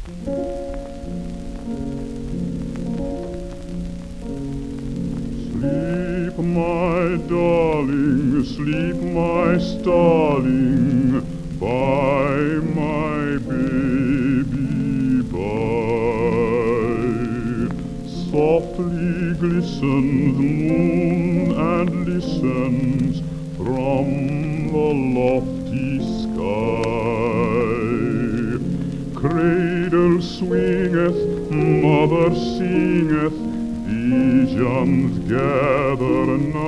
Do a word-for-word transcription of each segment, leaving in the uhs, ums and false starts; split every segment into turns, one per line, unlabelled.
Sleep, my darling, sleep, my starling, by my baby by. Softly glistens the moon and listens from the lofty sky. Cradle swingeth, mother singeth, visions gather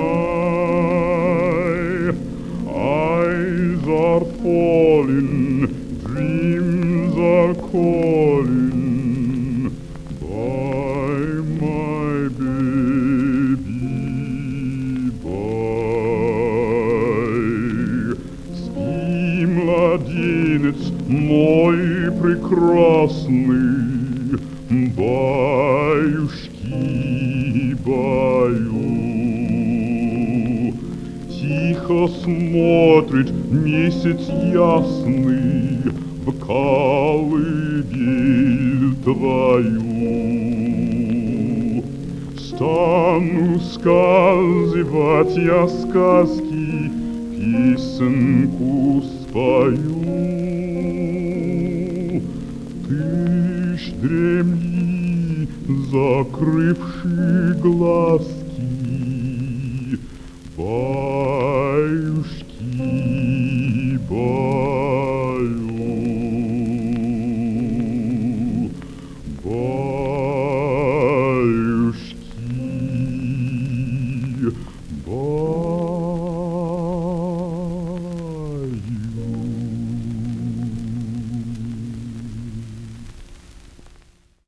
nigh. Eyes are falling, dreams are calling, by my baby by. Спи, младенец мой прекрасный, баюшки, баю. Тихо смотрит месяц ясный в колыбель твою. Стану сказывать я сказки, песенку спою. Ты ж дремли, закрывши глазки,